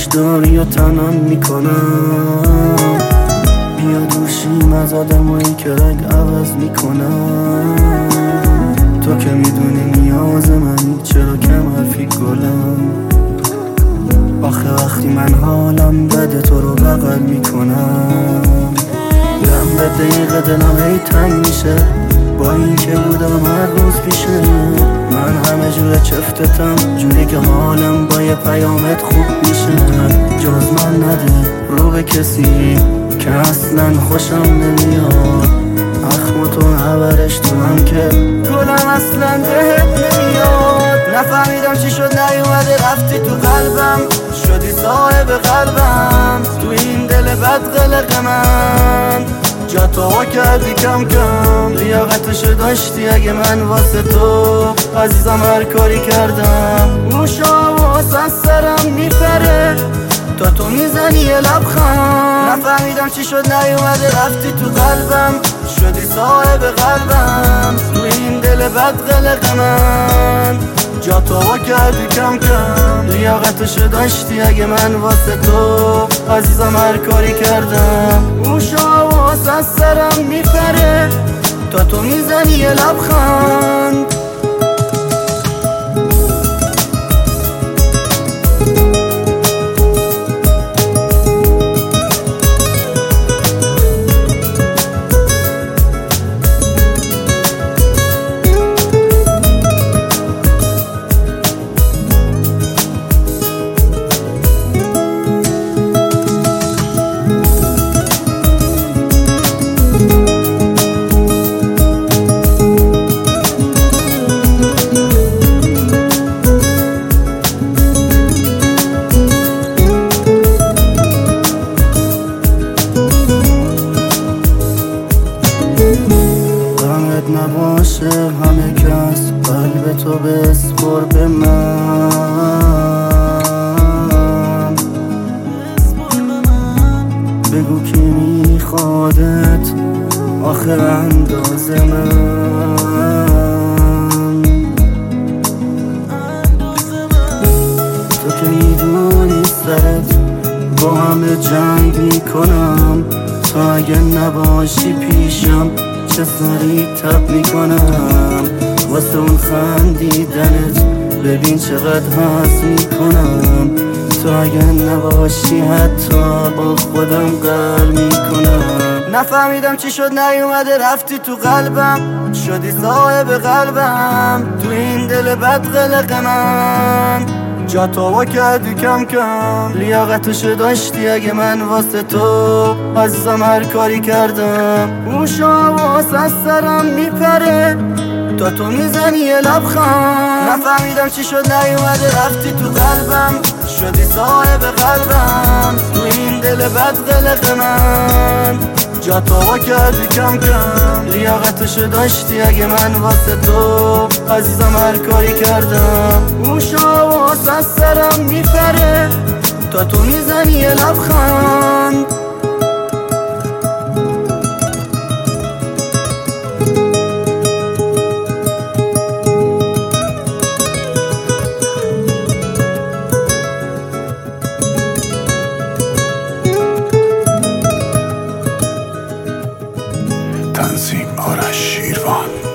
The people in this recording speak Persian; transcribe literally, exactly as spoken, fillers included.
داری و تنم میکنم. بیا دوشیم از آدمایی که رنگ عوض میکنم. تو که میدونی نیاز منی، چرا کم حرفی گلم؟ آخه وقتی من حالم بده تو رو بغل میکنم. دم به دقیقه دلم هی تنگ میشه با این که بودم هر روز پیشه. من همه جور چفتتم، جوری که حالم با یه پیامت خوب میشه. جز من نده رو به کسی که اصلا خوشم نمیاد. اخم تو عبرش تو هم که گلم اصلا بهت نمیاد. نفهمیدم چی شد نیومده رفتی تو قلبم، شدی صاحب قلبم تو این دل بد قلق من. جا تو کردی کم کم، لیاقتشو داشتی اگه من واسه تو عزیزم هر کاری کردم. موشا واسه سرم میپره تا تو میزنی یه لبخند. نفهمیدم چی شد نیومده رفتی تو قلبم، شدی صاحب قلبم تو این دل بد قلق من. جا تو کردی کم کم، لیاقتشو داشتی اگه من واسه تو عزیزم هر کاری کردم. موشا واسه سرم میپره تا تو میزنی یه لبخند. نباشه همه کس قلب تو بسپر به من. بگو کی میخوادت آخر انداز من. تو که میدونی سرت با همه جنگ میکنم. تو اگه نباشی پیشم چه سری تب میکنم. واسه اون خندیدنت ببین چقدر حس میکنم. تو اگه نباشی حتی با خودم قهر میکنم. نفهمیدم چی شد نیومده رفتی تو قلبم، شدی صاحب قلبم تو این دل بد قلق من. جا تو کردی کم کم، لیاقتشو داشتی اگه من واسه تو عزیزم هر کاری کردم. موشا واسه سرم میپره تا تو میزنی یه لبخند. نفهمیدم چی شد نیومده رفتی تو قلبم، شدی صاحب قلبم تو این دل بد قلق من. جا تو کردی کم کم، لیاقتشو داشتی اگه من واسه تو عزیزم هر کاری کردم. موشا واسه سرم میپره تا تو میزنی یه لبخند. تنظیم آرش شیروان.